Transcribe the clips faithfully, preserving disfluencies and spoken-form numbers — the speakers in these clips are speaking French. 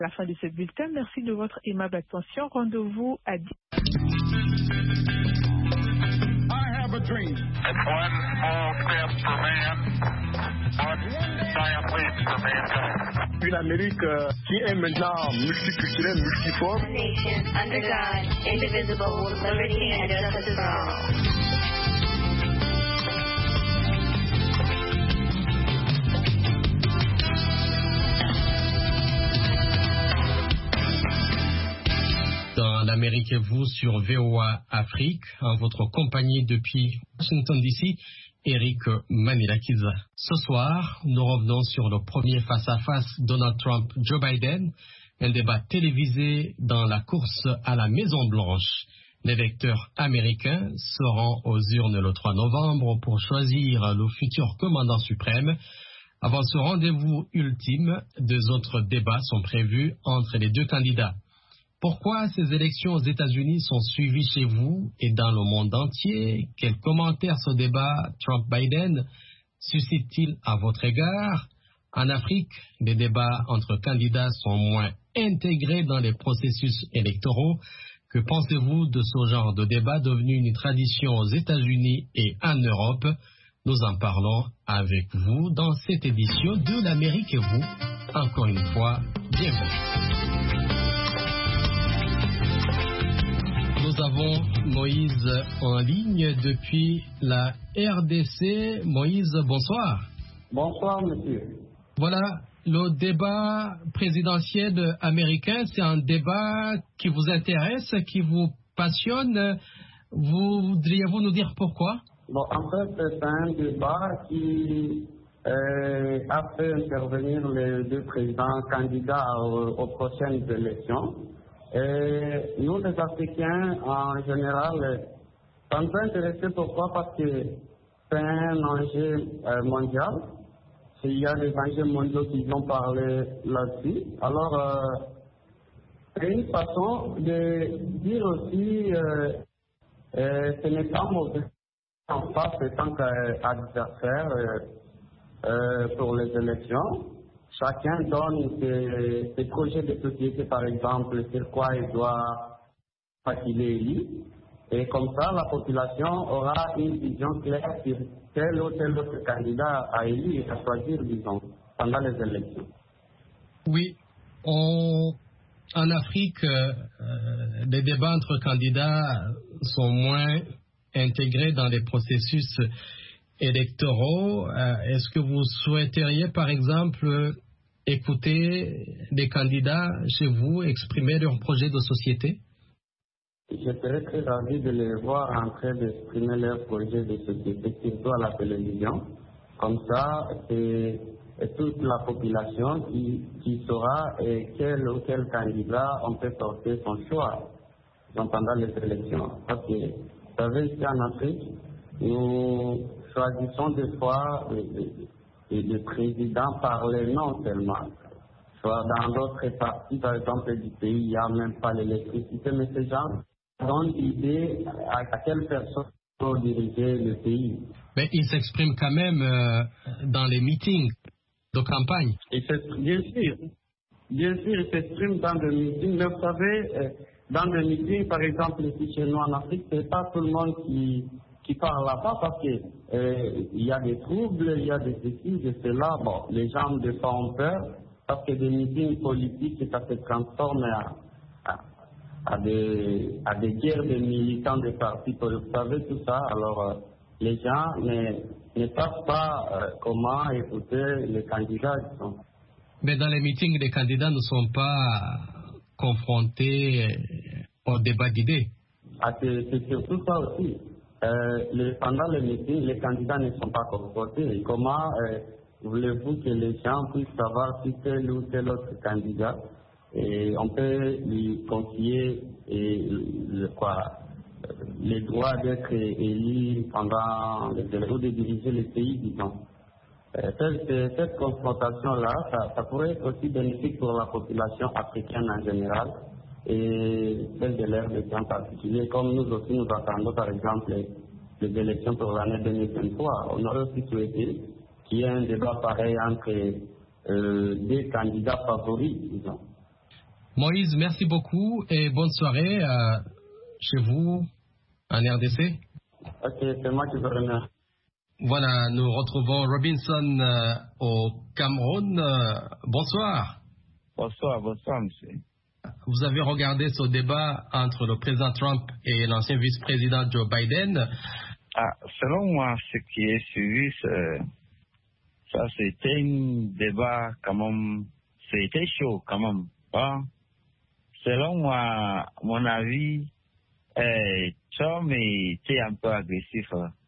À la fin de ce bulletin, merci de votre aimable attention. Rendez-vous à dix. A dream. It's one small step for man, one giant leap for mankind. Une Amérique euh, qui est maintenant multiculturelle, multiforme. Nation under God, indivisible, with liberty and justice for all. Dans l'Amérique et vous sur V O A Afrique, en votre compagnie depuis Washington D C, Eric Manilakiza. Ce soir, nous revenons sur le premier face-à-face Donald Trump-Joe Biden, un débat télévisé dans la course à la Maison-Blanche. Les électeurs américains seront aux urnes le trois novembre pour choisir le futur commandant suprême. Avant ce rendez-vous ultime, deux autres débats sont prévus entre les deux candidats. Pourquoi ces élections aux États-Unis sont suivies chez vous et dans le monde entier? Quels commentaires ce débat Trump-Biden suscite-t-il à votre égard? En Afrique, les débats entre candidats sont moins intégrés dans les processus électoraux. Que pensez-vous de ce genre de débat devenu une tradition aux États-Unis et en Europe? Nous en parlons avec vous dans cette édition de l'Amérique et vous. Encore une fois, bienvenue. Nous avons Moïse en ligne depuis la R D C. Moïse, bonsoir. Bonsoir, monsieur. Voilà, le débat présidentiel américain, c'est un débat qui vous intéresse, qui vous passionne. Vous voudriez-vous nous dire pourquoi? Bon, en fait, c'est un débat qui euh, a fait intervenir les deux présidents candidats aux, aux prochaines élections. Et nous, les Africains, en général, ça nous a intéressés. Pourquoi? Parce que c'est un enjeu euh, mondial. Il y a des enjeux mondiaux qui vont parler là-dessus. Alors, euh, c'est une façon de dire aussi euh, euh, ce n'est pas mauvais en face en tant qu'adversaire euh, euh, pour les élections. Chacun donne ses, ses projets de société, par exemple, sur quoi il doit qu'il est élu. Et comme ça, la population aura une vision claire sur tel ou tel autre candidat à élu et à choisir, disons, pendant les élections. Oui, on, en Afrique, euh, les débats entre candidats sont moins intégrés dans les processus électoraux. Euh, est-ce que vous souhaiteriez, par exemple, écouter des candidats chez vous exprimer leur projet de société? Je serais très ravi de les voir en train d'exprimer leur projet de société, surtout à la télévision. Comme ça, c'est toute la population qui, qui saura et quel ou quel candidat on peut porter son choix pendant les élections. Parce que, vous savez, ici en Afrique, nous choisissons des fois les, les présidents par les noms seulement. Soit dans d'autres parties, par exemple, du pays, il n'y a même pas l'électricité, mais ces gens donnent l'idée à, à quelle personne peut diriger le pays. Mais ils s'expriment quand même euh, dans les meetings de campagne. Bien sûr, bien sûr, ils s'expriment dans des meetings, mais vous savez, euh, dans des meetings, par exemple, ici chez nous en Afrique, ce n'est pas tout le monde qui... qui parle là-bas parce qu'il euh, y a des troubles, il y a des ceci, de cela. Bon, les gens de fois ont peur parce que des meetings politiques, ça se transforme à, à, à, des, à des guerres de militants de partis. Vous savez tout ça. Alors, euh, les gens ne, ne savent pas euh, comment écouter les candidats. Disons. Mais dans les meetings, les candidats ne sont pas confrontés au débat d'idées. Ah, c'est, c'est surtout ça aussi. Euh, les, pendant les meetings, les candidats ne sont pas confrontés. Comment euh, voulez-vous que les gens puissent savoir si tel ou tel autre candidat, et on peut lui confier et, le, quoi, les droits d'être élu pendant les élections, de diriger le pays, disons. Euh, cette, cette confrontation-là, ça, ça pourrait être aussi bénéfique pour la population africaine en général et celle de l'R D C en particulier, comme nous aussi nous attendons par exemple les élections pour l'année deux mille vingt-trois. On aurait aussi souhaité qu'il y ait un débat pareil entre euh, des candidats favoris, disons. Moïse, merci beaucoup et bonne soirée euh, chez vous en R D C. Ok, c'est moi qui vous remercie. Voilà, nous retrouvons Robinson euh, au Cameroun. Euh, bonsoir. Bonsoir, bonsoir, monsieur. Vous avez regardé ce débat entre le président Trump et l'ancien vice-président Joe Biden. Ah, selon moi, ce qui est suivi, c'est, ça c'était un débat quand même, c'était chaud quand même. Hein? Selon moi, mon avis, eh, Trump était un peu agressif.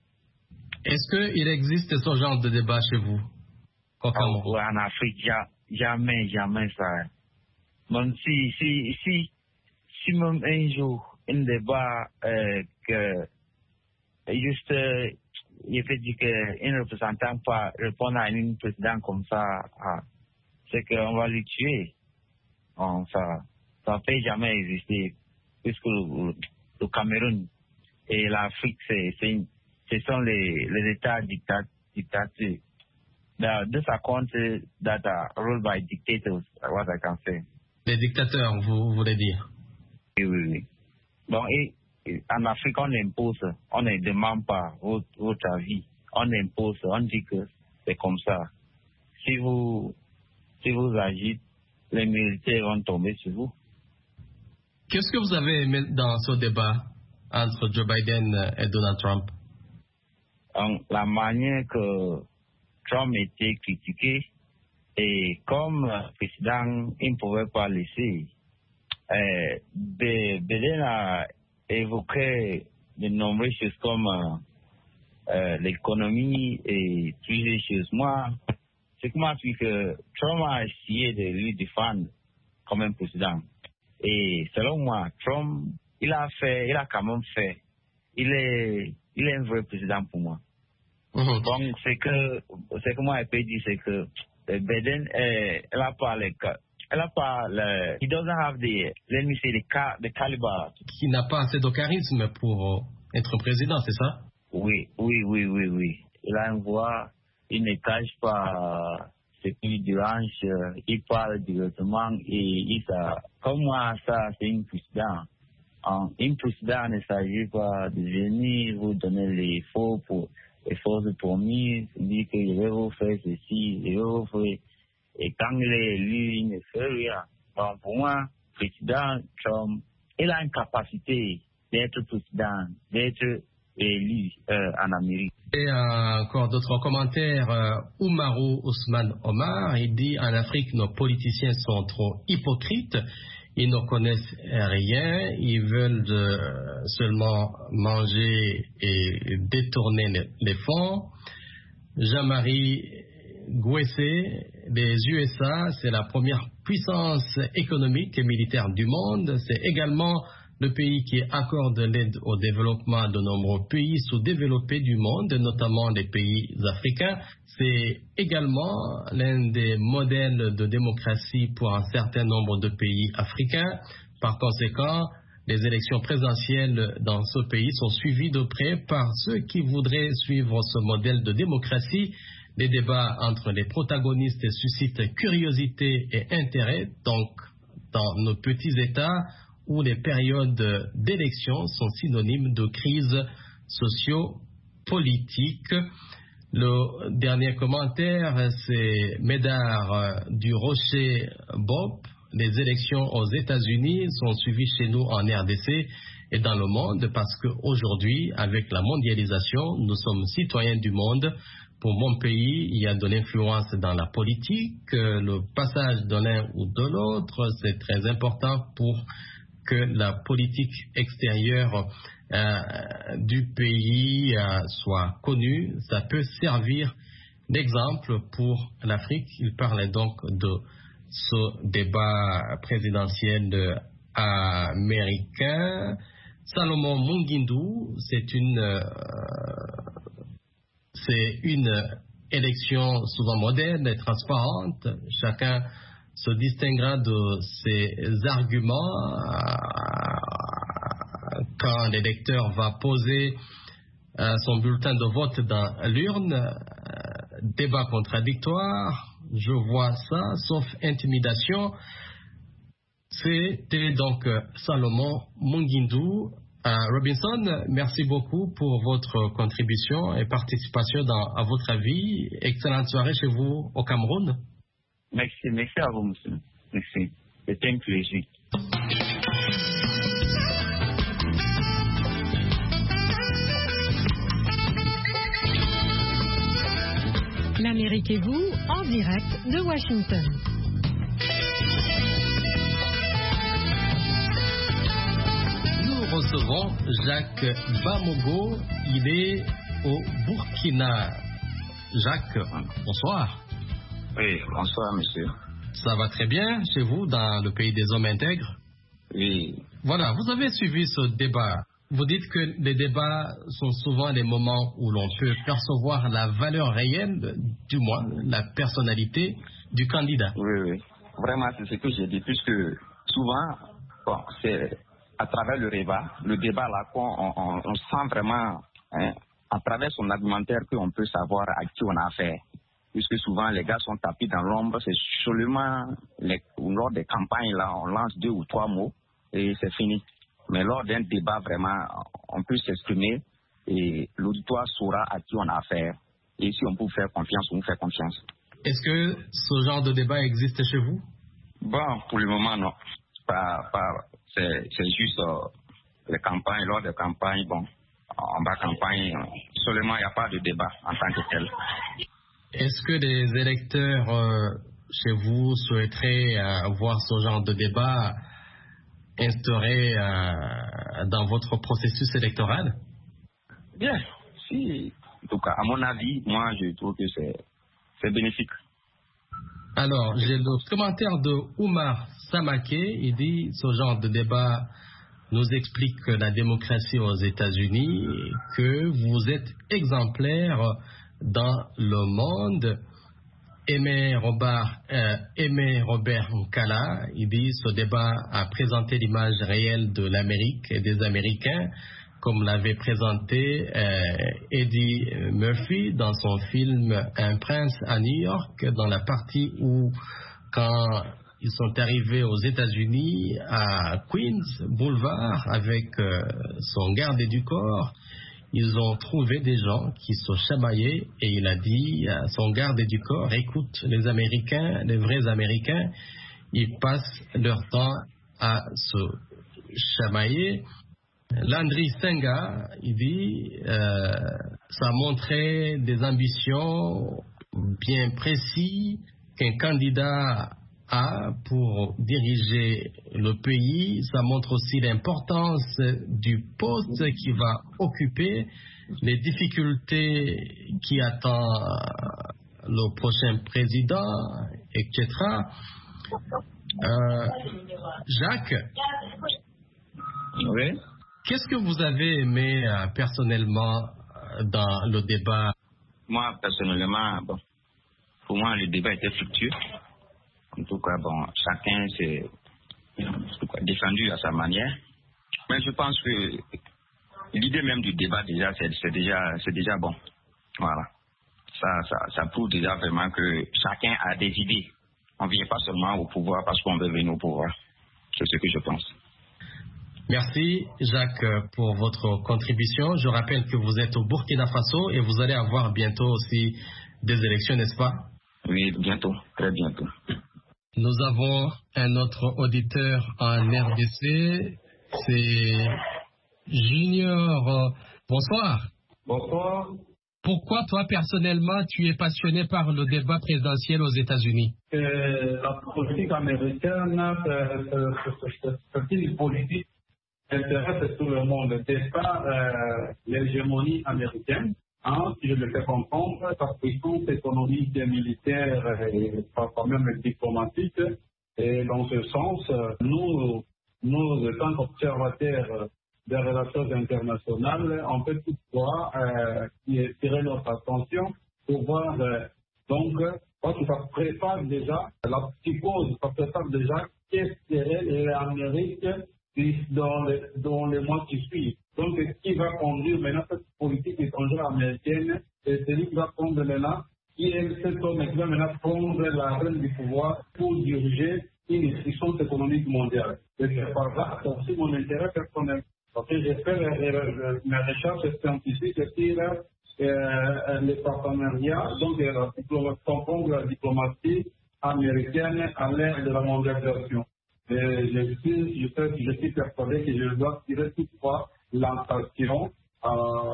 Est-ce qu'il existe ce genre de débat chez vous au Cameroun? Oh, en Afrique, ja, jamais, jamais ça. Même si, si, si, si même un jour, un débat euh, que juste, euh, il fait dire qu'un représentant pas répondre à un président comme ça, ah, c'est qu'on va le tuer. Bon, ça ça ne peut jamais exister, puisque le, le Cameroun et l'Afrique, c'est, c'est, ce sont les, les États dictat, dictatures. Now, these are countries that are ruled by dictators, what I can say. Les dictateurs, vous voulez dire? Oui, oui, oui. Bon, et, et en Afrique, on impose, on ne demande pas votre, votre avis. On impose, on dit que c'est comme ça. Si vous, si vous agissez, les militaires vont tomber sur vous. Qu'est-ce que vous avez aimé dans ce débat entre Joe Biden et Donald Trump? En, la manière que Trump était critiqué, et comme président, il ne pouvait pas laisser. Euh, Biden a évoqué de nombreuses choses comme euh, l'économie et toutes les choses. Moi, c'est que moi, je que Trump a essayé de lui défendre comme un président. Et selon moi, Trump, il a fait, il a quand même fait. Il est, il est un vrai président pour moi. Mm-hmm. Donc, c'est que, c'est que moi, je peux dire, c'est que Biden, euh, elle a pas le, elle a pas le, he doesn't have the, let me say, the, car, the caliber. Qui n'a pas assez de charisme pour être président, c'est ça? Oui, oui, oui, oui, oui. Il a une voix, il ne cache pas ce qui lui dérange, il parle directement et il ça, comme moi, ça, c'est une président. Un président ne s'agit pas de venir vous donner les faux pour, les fausses promises, dire que je vais vous faire ceci, je vais vous faire. Et quand il est élu, il ne fait rien. Donc pour moi, président Trump, il a une capacité d'être président, d'être élu euh, en Amérique. Et euh, encore d'autres commentaires. Euh, Oumarou Ousmane Omar, il dit en Afrique, nos politiciens sont trop hypocrites. Ils ne connaissent rien, ils veulent euh, seulement manger et détourner les, les fonds. Jean-Marie Gouessé, les U S A, c'est la première puissance économique et militaire du monde. C'est également le pays qui accorde l'aide au développement de nombreux pays sous-développés du monde, notamment les pays africains. C'est également l'un des modèles de démocratie pour un certain nombre de pays africains. Par conséquent, les élections présidentielles dans ce pays sont suivies de près par ceux qui voudraient suivre ce modèle de démocratie. Les débats entre les protagonistes suscitent curiosité et intérêt, donc dans nos petits États où les périodes d'élection sont synonymes de crise socio-politique. Le dernier commentaire, c'est Médard du Rocher Bob. Les élections aux États-Unis sont suivies chez nous en R D C et dans le monde parce qu'aujourd'hui, avec la mondialisation, nous sommes citoyens du monde. Pour mon pays, il y a de l'influence dans la politique. Le passage de l'un ou de l'autre, c'est très important pour que la politique extérieure euh, du pays euh, soit connue. Ça peut servir d'exemple pour l'Afrique. Il parlait donc de ce débat présidentiel américain. Salomon Mungindou, c'est une, euh, c'est une élection souvent moderne et transparente. Chacun se distinguera de ses arguments quand l'électeur va poser son bulletin de vote dans l'urne. Débat contradictoire, je vois ça, sauf intimidation. C'était donc Salomon Mungindou. Euh, Robinson, merci beaucoup pour votre contribution et participation dans, à votre avis. Excellente soirée chez vous au Cameroun. Merci, merci à vous, monsieur. Merci. C'était un plaisir. L'Amérique et vous, en direct de Washington. Nous recevons Jacques Bamogo. Il est au Burkina. Jacques, bonsoir. Oui, bonsoir, monsieur. Ça va très bien chez vous, dans le pays des hommes intègres? Oui. Voilà, vous avez suivi ce débat. Vous dites que les débats sont souvent les moments où l'on peut percevoir la valeur réelle, du moins la personnalité du candidat. Oui, oui. Vraiment, c'est ce que j'ai dit, puisque souvent, bon, c'est à travers le débat, le débat là, on, on, on sent vraiment, hein, à travers son argumentaire, qu'on peut savoir à qui on a affaire. Puisque souvent, les gars sont tapis dans l'ombre, c'est seulement les, lors des campagnes, là, on lance deux ou trois mots et c'est fini. Mais lors d'un débat, vraiment, on peut s'exprimer et l'auditoire saura à qui on a affaire. Et si on peut faire confiance, on fait confiance. Est-ce que ce genre de débat existe chez vous? Bon, pour le moment, non. Pas, pas, c'est, c'est juste euh, les campagnes, lors des campagnes, bon, en bas campagne, seulement il n'y a pas de débat en tant que tel. Est-ce que les électeurs euh, chez vous souhaiteraient euh, voir ce genre de débat instauré euh, dans votre processus électoral? Bien, si. En tout cas, à mon avis, moi, je trouve que c'est, c'est bénéfique. Alors, j'ai le commentaire de Oumar Samaké. Il dit ce genre de débat nous explique la démocratie aux États-Unis, que vous êtes exemplaire dans le monde. Aimé Robert, euh, Aimé Robert Nkala, il dit ce débat a présenté l'image réelle de l'Amérique et des Américains, comme l'avait présenté euh, Eddie Murphy dans son film Un prince à New York, dans la partie où, quand ils sont arrivés aux États-Unis, à Queens Boulevard, avec euh, son garde du corps, ils ont trouvé des gens qui se chamaillaient et il a dit à son garde du corps, écoute, les Américains, les vrais Américains, ils passent leur temps à se chamailler. Landry Senga, il dit, euh, ça montrait des ambitions bien précises qu'un candidat a pour diriger le pays. Ça montre aussi l'importance du poste qu'il va occuper, les difficultés qui attendent le prochain président, et cetera. Euh, Jacques, oui. Qu'est-ce que vous avez aimé euh, personnellement dans le débat? Moi, personnellement, bon, pour moi, le débat était fructueux. En tout cas, bon, chacun s'est défendu à sa manière. Mais je pense que l'idée même du débat, déjà, c'est, c'est, déjà, c'est déjà bon. Voilà. Ça, ça, ça prouve déjà vraiment que chacun a des idées. On ne vient pas seulement au pouvoir parce qu'on veut venir au pouvoir. C'est ce que je pense. Merci Jacques pour votre contribution. Je rappelle que vous êtes au Burkina Faso et vous allez avoir bientôt aussi des élections, n'est-ce pas? Oui, bientôt, très bientôt. Nous avons un autre auditeur en R D C, c'est Junior. Bonsoir. Bonsoir. Pourquoi toi personnellement tu es passionné par le débat présidentiel aux États-Unis? Euh, la politique américaine, c'est une politique qui intéresse tout le monde. C'est pas euh, l'hégémonie américaine. Hein, si je le fais comprendre, sa puissance économique et militaire et quand même diplomatique. Et dans ce sens, nous, nous étant observateurs des relations internationales, on peut toutefois euh, tirer notre attention pour voir, euh, donc, parce que ça prépare déjà, la psychose, ça prépare déjà qu'est-ce que serait l'Amérique dans les, dans les mois qui suivent. Donc, qui va conduire maintenant cette politique étrangère américaine, et celui qui va prendre maintenant, qui est cet homme qui va maintenant prendre la reine du pouvoir pour diriger une puissance économique mondiale. Et c'est par là aussi mon intérêt personnel. Parce que j'ai fait mes recherches scientifiques sur euh, les partenariats, donc euh, comprendre la diplomatie américaine à l'ère de la mondialisation. Et je suis, je, sais, je suis persuadé que je dois tirer toutefois l'attention euh,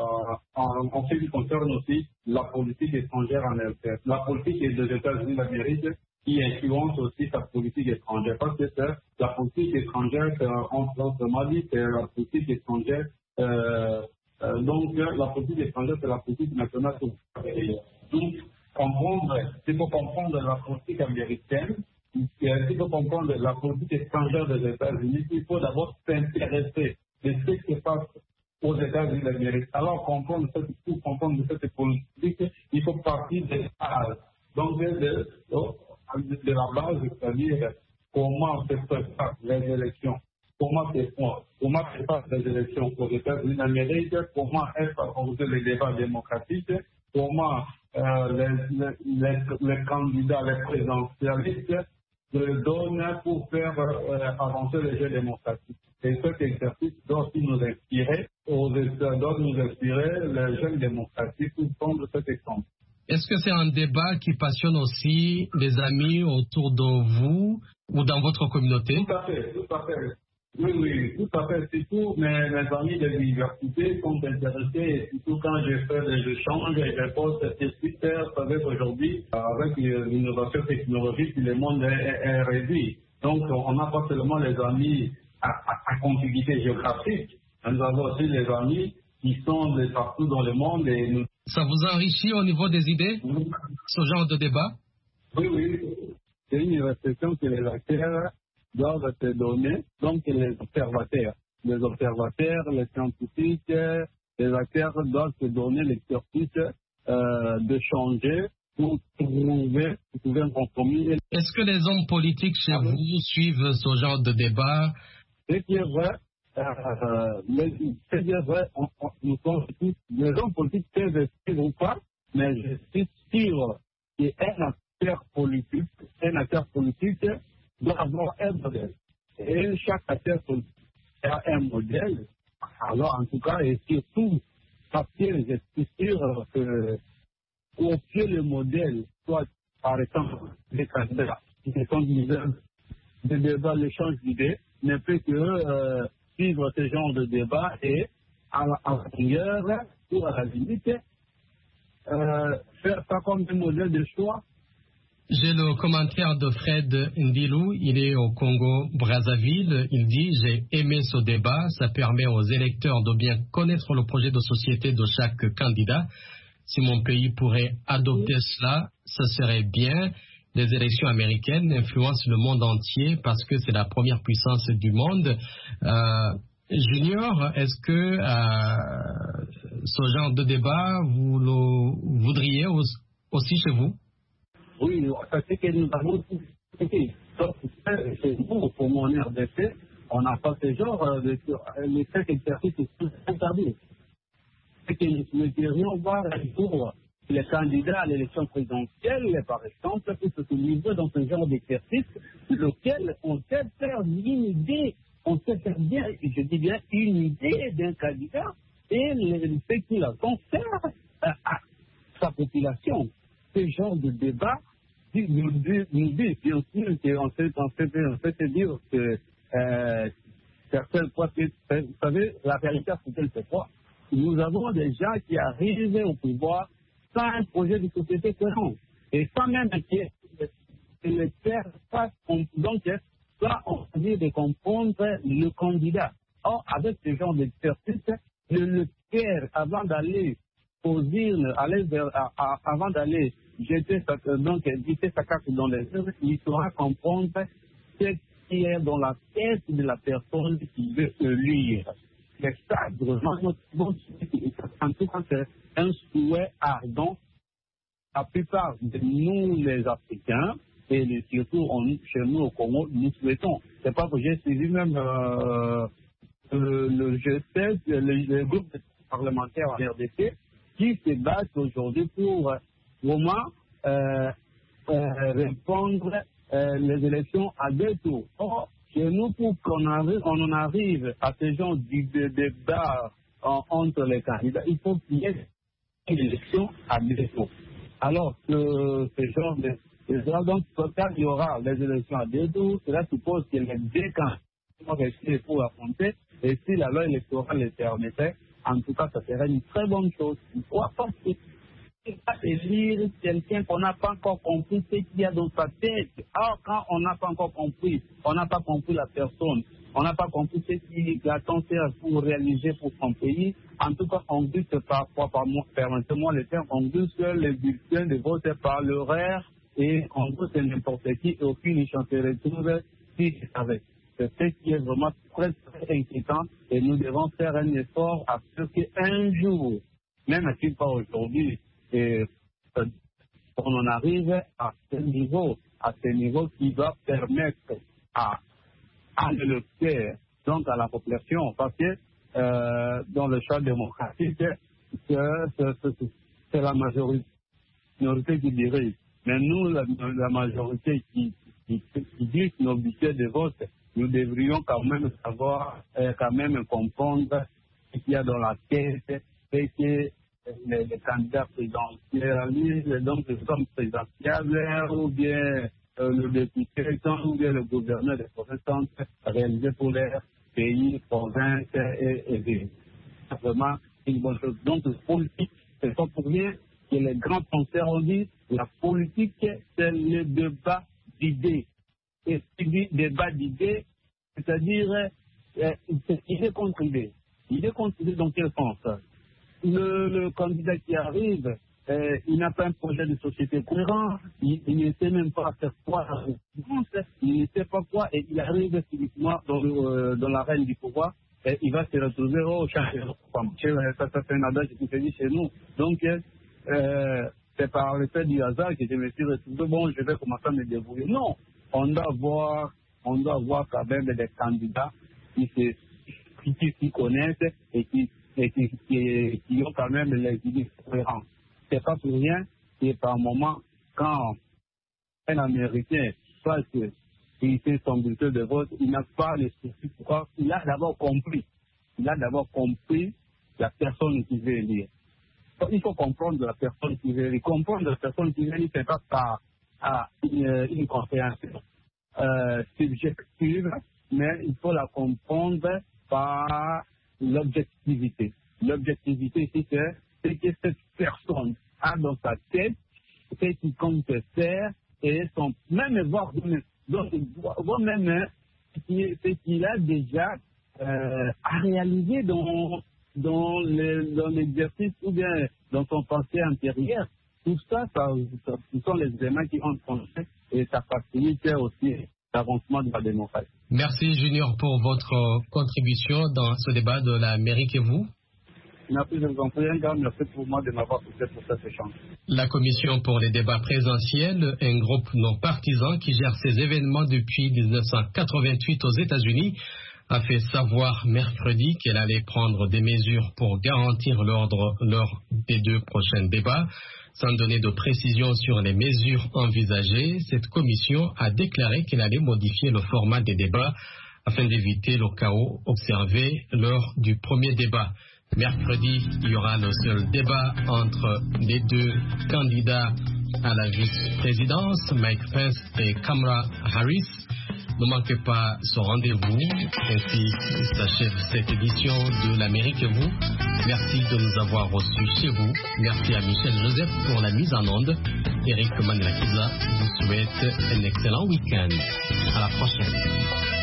en, en ce qui concerne aussi la politique étrangère en elle-même. La politique des États-Unis d'Amérique qui influence aussi sa politique étrangère. Parce que c'est la politique étrangère qu'en France, dit, c'est la politique étrangère. Euh, euh, donc, la politique étrangère, c'est la politique nationale. Donc, comprendre, il faut comprendre la politique américaine, il faut comprendre la politique étrangère des États-Unis, il faut d'abord s'intéresser de ce qui se passe aux États-Unis d'Amérique. Alors, comprendre cette, pour comprendre cette politique, il faut partir des bases. Donc, de, de, de la base, c'est-à-dire comment se passent les élections, comment se font, comment se passent les élections aux États-Unis d'Amérique, comment est organisé les débats démocratiques, comment euh, les, les, les candidats, les présidentialistes se donnent pour faire euh, avancer les jeux démocratiques. Et cet exercice doit aussi nous inspirer, aux, doit nous inspirer les jeunes démocratiques pour prendre cet exemple. Est-ce que c'est un débat qui passionne aussi les amis autour de vous ou dans votre communauté? Tout à fait, tout à fait. Oui, oui, tout à fait. Surtout mes, mes amis de l'université sont intéressés, et surtout quand je fais des échanges et je poste sur Twitter, vous savez qu'aujourd'hui, avec l'innovation technologique, le monde est, est réduit. Donc, on n'a pas seulement les amis à, à, à contiguïté géographique, nous avons aussi les amis qui sont de partout dans le monde et nous... Ça vous enrichit au niveau des idées, oui. Ce genre de débat? Oui, oui. C'est une réflexion que les acteurs doivent se donner, donc les observateurs. Les observateurs, les scientifiques, les acteurs doivent se donner l'exercice euh, de changer pour trouver, pour trouver un compromis. Est-ce que les hommes politiques chez ah, vous suivent ce genre de débat? C'est qui est vrai. Euh, mais c'est bien vrai, on, on, nous sommes tous, les hommes politiques peuvent suivre ou pas, mais je suis sûr qu'un acteur politique, un acteur politique doit avoir un modèle. Et chaque acteur politique a un modèle. Alors, en tout cas, et surtout, parce que je suis sûr que copier le modèle, soit par exemple des candidats qui sont des débats, l'échange d'idées, ne peut que euh, suivre ce genre de débat et à la rigueur ou à la limite euh, faire ça comme un modèle de choix. J'ai le commentaire de Fred Ndilou, il est au Congo-Brazzaville. Il dit « J'ai aimé ce débat, ça permet aux électeurs de bien connaître le projet de société de chaque candidat. Si mon pays pourrait adopter cela, ce serait bien. Les élections américaines influencent le monde entier parce que c'est la première puissance du monde. Euh, Junior, est-ce que euh, ce genre de débat, vous le voudriez aussi chez vous? Oui, ça c'est que nous avons fait. Chez nous, pour mon R D C, on n'a pas ce genre de... Les cinq exercices sont interdits. C'est que nous devrions voir pour les candidats à l'élection présidentielle, par exemple, pour se soumettre dans ce genre d'exercice, lequel on sait faire une idée, on sait faire bien, je dis bien, une idée d'un candidat et le fait qu'il a concert à, à sa population. Ce genre de débat nous dit, bien sûr, qu'on sait, on sait, on sait se dire que euh, certaines fois, vous savez, la vérité africaine, c'est quoi? Nous avons des gens qui arrivent au pouvoir sans un projet de société cohérent. Et sans même que les pères fassent, donc, ça, on dit de comprendre le candidat. Or, avec ce genre d'exercice, le, le père, avant d'aller aux urnes, aller vers, à, à, avant d'aller jeter sa, donc, jeter sa carte dans les urnes, il saura comprendre ce qui est dans la tête de la personne qui veut élire. C'est ça, vraiment, notre bon, en tout cas, c'est un souhait ardent. La plupart de nous, les Africains, et les, surtout on, chez nous au Congo, nous souhaitons. C'est pas que j'ai suivi même euh, le, le G sept, le, le groupe parlementaire en R D C, qui se battent aujourd'hui pour vraiment euh, euh, répondre euh, les élections à deux tours. Or, chez nous, pour qu'on arrive, on en arrive à ce genre de débat entre les candidats, il faut qu'il y ait une élection à deux tours. Alors que ce genre de... Donc, quand il y aura les élections à deux tours, cela suppose que les deux candidats vont rester pour affronter. Et si la loi électorale le permettait, en tout cas, ça serait une très bonne chose. Pourquoi pas élire quelqu'un qu'on n'a pas encore compris ce qu'il y a dans sa tête. Alors, quand on n'a pas encore compris, on n'a pas compris la personne, on n'a pas compris ce qu'il attend faire pour réaliser pour son pays, en tout cas, on dit que parfois, par moi, permettez-moi le terme, on dit que les bulletins de vote par l'horaire et on vote n'importe qui et aucune chance de retrouver si je savais. C'est ce qui est vraiment très, très inquiétant et nous devons faire un effort à ce qu'un jour, même si pas aujourd'hui, et on en arrive à ce niveau, à ce niveau qui va permettre à, à l'électeur, donc à la population, parce que euh, dans le choix démocratique, c'est, c'est, c'est la majorité, minorité qui dirige. Mais nous, la, la majorité qui, qui, qui dit nos budgets de vote, nous devrions quand même savoir, euh, quand même comprendre ce qu'il y a dans la tête, et que Les, les candidats présidentiels, donc comme présidentiels, ou bien euh, le député, ou bien le gouverneur des provinces réalisé pour les pays, provinces et, et villes. C'est vraiment une bonne chose. Donc, la politique, c'est pas pour rien que les grands penseurs ont dit la politique, c'est le débat d'idées. Et ce qui dit débat d'idées, c'est-à-dire euh, c'est idée contre idée. Idée contre idée dans quel sens? Le, le candidat qui arrive, euh, il n'a pas un projet de société cohérent, il, il ne sait même pas faire quoi, il ne sait pas quoi, et il arrive physiquement dans, le, euh, dans l'arène du pouvoir, et il va se retrouver au champion. Ça, ça c'est un adage qui se dit chez nous. Donc, euh, c'est par le fait du hasard que je me suis retrouvé, bon, je vais commencer à me débrouiller. Non, on doit avoir, on doit avoir quand même des candidats qui se qui, qui, qui connaissent et qui et qui, qui, qui ont quand même les idées cohérentes. C'est pas pour rien que par moment, quand un Américain passe qu'il fait son bulletin de vote, il n'a pas le souci pourquoi. Il a d'abord compris. Il a d'abord compris la personne qui veut élire. Il faut comprendre la personne qui veut élire. Comprendre la personne qui veut élire, c'est pas par à une, une compréhension euh, subjective, mais il faut la comprendre par l'objectivité. L'objectivité, c'est que, c'est que cette personne a dans sa tête ce qui compte faire et son, même voir, donc, voir même ce qu'il a déjà euh, à réaliser dans, dans, le, dans l'exercice ou bien dans son pensée intérieure. Tout ça, ça, ça, ce sont les éléments qui ont pensé et ça facilite aussi l'avancement de la démocratie. Merci Junior pour votre contribution dans ce débat de l'Amérique et vous. Merci, je vous en prie, un grand merci pour moi de m'avoir poussé pour cet échange. La Commission pour les débats présentiels, un groupe non partisan qui gère ces événements depuis mille neuf cent quatre-vingt-huit aux États-Unis, a fait savoir mercredi qu'elle allait prendre des mesures pour garantir l'ordre lors des deux prochains débats. Sans donner de précision sur les mesures envisagées, cette commission a déclaré qu'elle allait modifier le format des débats afin d'éviter le chaos observé lors du premier débat. Mercredi, il y aura le seul débat entre les deux candidats à la vice-présidence, Mike Pence et Kamala Harris. Ne manquez pas ce rendez-vous. Ainsi s'achève cette édition de l'Amérique et vous. Merci de nous avoir reçus chez vous. Merci à Michel Joseph pour la mise en onde. Eric Manilakiza vous souhaite un excellent week-end. À la prochaine.